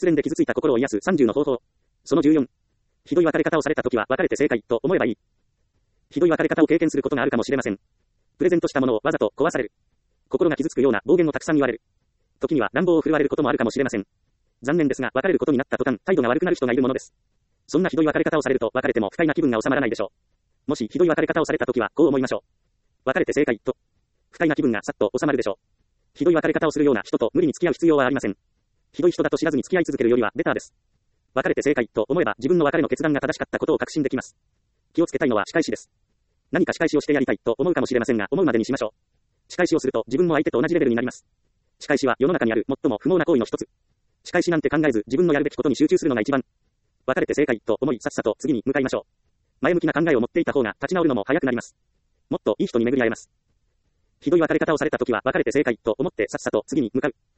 失恋で傷ついた心を癒す30の方法。その14。ひどい別れ方をされたときは別れて正解と思えばいい。ひどい別れ方を経験することがあるかもしれません。プレゼントしたものをわざと壊される。心が傷つくような暴言をたくさん言われる。時には乱暴を振るわれることもあるかもしれません。残念ですが、別れることになった途端、態度が悪くなる人がいるものです。そんなひどい別れ方をされると、別れても不快な気分が収まらないでしょう。もしひどい別れ方をされたときは、こう思いましょう。別れて正解と、不快な気分がさっと収まるでしょう。ひどい別れ方をするような人と無理に付き合う必要はありません。ひどい人だと知らずに付き合い続けるよりはベターです。別れて正解と思えば自分の別れの決断が正しかったことを確信できます。気をつけたいのは仕返しです。何か仕返しをしてやりたいと思うかもしれませんが、思うまでにしましょう。仕返しをすると自分も相手と同じレベルになります。仕返しは世の中にある最も不毛な行為の一つ。仕返しなんて考えず自分のやるべきことに集中するのが一番。別れて正解と思いさっさと次に向かいましょう。前向きな考えを持っていた方が立ち直るのも早くなります。もっといい人に巡り会えます。ひどい別れ方をされたときは別れて正解と思ってさっさと次に向かう。